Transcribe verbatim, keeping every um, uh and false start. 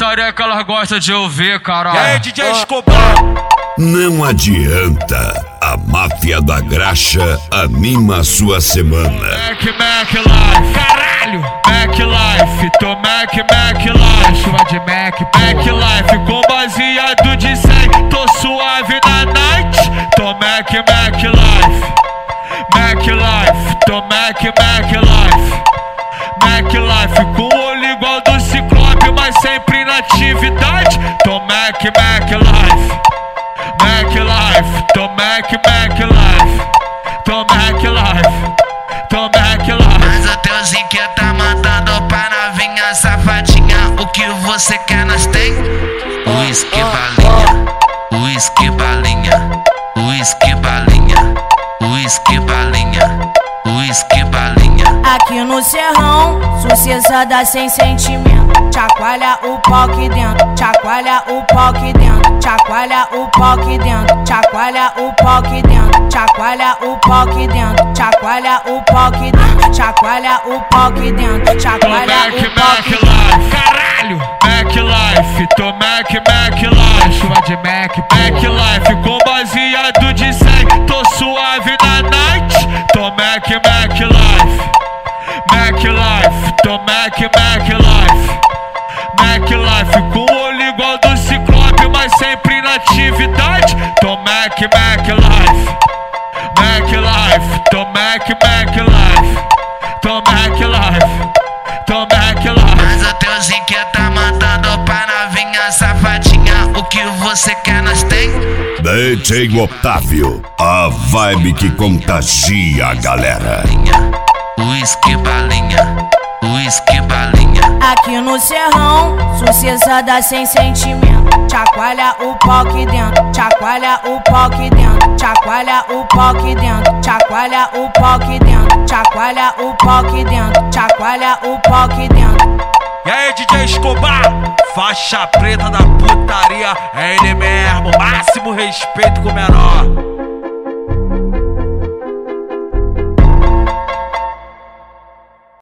careca elas gostam de ouvir, caralho. E aí, D J Escobar? Não adianta, a máfia da graxa anima a sua semana. Mac, Mac Life, caralho. Mac Life, tô Mac, Mac Life. Chuva de Mac, Mac Life. Com baseado de cem, tô suave na night. Tô Mac, Mac Life. Mac Life, tô Mac, Mac Life. Mac Life, com olho igual do Ciclope, mas sempre na atividade. Tô Mac, Mac Life. Mac Life, tô Mac, Mac Life. Tô Mac Life, tô Mac Life. Mas o teu Zinquinha tá mandando pra novinha safadinha. O que você quer nós tem? Whisky balinha, whisky balinha, whisky balinha, whisky balinha, whisky balinha. Aqui no Serrão, sucessada sem sentimento. Chacoalha o pau aqui dentro, chacoalha o pau aqui dentro, chacoalha o pau aqui dentro, chacoalha o pau aqui dentro, chacoalha o pau aqui dentro, chacoalha o pau aqui dentro, chacoalha o pau aqui dentro, chacoalha o pau aqui dentro. Caralho, Mac Life, tô Mac, Mac Life. Chuva de Mac, Mac Life. Com baseado de cem, tô suave na night. Tô Mac, Mac Life. Mac Life, tô Mac, Mac Life. Mac Life, com olho igual do Ciclope, mas sempre na atividade. Tô Mac, Mac Life. Mac Life, tô Mac, Mac Life. Tô Mac Life, tô Mac Life. Mas o teu Zinquinha tá mandando pra novinha safadinha. O que você quer nós tem? D J Otávio, a vibe que contagia a galera. Whisky balinha, whisky balinha. Aqui no Serrão, sucessada sem sentimento. Chacoalha o pau aqui dentro, chacoalha o pau aqui dentro, chacoalha o pau aqui dentro, chacoalha o pau aqui dentro, chacoalha o pau aqui dentro, chacoalha o pau aqui dentro. E aí, D J Escobar? Faixa preta da putaria, é ele mesmo, máximo respeito com o menor.